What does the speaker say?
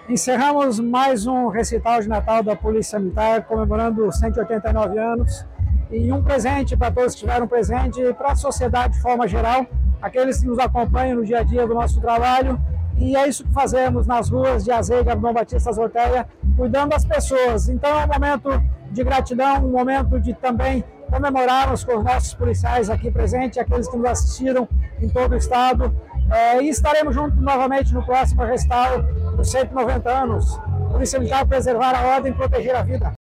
Encerramos mais um recital de Natal da Polícia Militar, comemorando 189 anos. E um presente para todos que tiveram presente, para a sociedade de forma geral, aqueles que nos acompanham no dia a dia do nosso trabalho. E é isso que fazemos nas ruas de Azeia, Gabriel Batista, Orteia, cuidando das pessoas. Então é um momento de gratidão, um momento de também comemorarmos com os nossos policiais aqui presentes, aqueles que nos assistiram em todo o estado. E estaremos juntos novamente no próximo recital dos 190 anos. Polícia Militar, preservar a ordem e proteger a vida.